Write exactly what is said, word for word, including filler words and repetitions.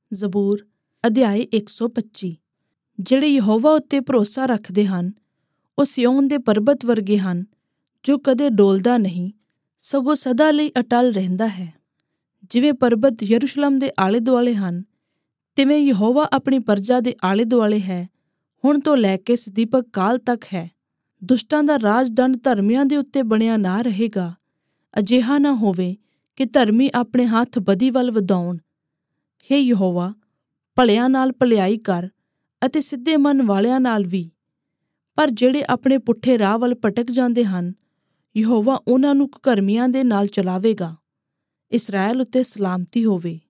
ਜ਼ਬੂਰ ਅਧਿਆਇ ਇੱਕ ਸੌ ਪੱਚੀ। ਜਿਹੜੇ ਯਹੋਵਾ ਉੱਤੇ ਭਰੋਸਾ ਰੱਖਦੇ ਹਨ ਉਹ ਸਿਯੋਨ ਦੇ ਪਰਬਤ ਵਰਗੇ ਹਨ, ਜੋ ਕਦੇ ਡੋਲਦਾ ਨਹੀਂ, ਸਗੋਂ ਸਦਾ ਲਈ ਅਟਲ ਰਹਿੰਦਾ ਹੈ। ਜਿਵੇਂ ਪਰਬਤ ਯਰੂਸ਼ਲਮ ਦੇ ਆਲੇ ਦੁਆਲੇ ਹਨ, ਤਿਵੇਂ ਯਹੋਵਾ ਆਪਣੀ ਪਰਜਾ ਦੇ ਆਲੇ ਦੁਆਲੇ ਹੈ, ਹੁਣ ਤੋਂ ਲੈ ਕੇ ਸਦੀਪਕ ਕਾਲ ਤੱਕ ਹੈ। ਦੁਸ਼ਟਾਂ ਦਾ ਰਾਜ ਦੰਡ ਧਰਮੀਆਂ ਦੇ ਉੱਤੇ ਬਣਿਆ ਨਾ ਰਹੇਗਾ। ਅਜਿਹਾ ਨਾ ਹੋਵੇ ਕਿ ਧਰਮੀ ਆਪਣੇ ਹੱਥ ਬਦੀ ਵੱਲ ਵਧਾਉਣ। ਹੇ ਯਹੋਵਾ, ਭਲਿਆਂ ਨਾਲ ਭਲਾਈ ਕਰ ਅਤੇ ਸਿੱਧੇ ਮਨ ਵਾਲਿਆਂ ਨਾਲ ਵੀ। ਪਰ ਜਿਹੜੇ ਆਪਣੇ ਪੁੱਠੇ ਰਾਹ ਵੱਲ ਭਟਕ ਜਾਂਦੇ ਹਨ, ਯਹੋਵਾ ਉਹਨਾਂ ਨੂੰ ਕੁਕਰਮੀਆਂ ਦੇ ਨਾਲ ਚਲਾਵੇਗਾ। ਇਸਰਾਏਲ ਉੱਤੇ ਸਲਾਮਤੀ ਹੋਵੇ।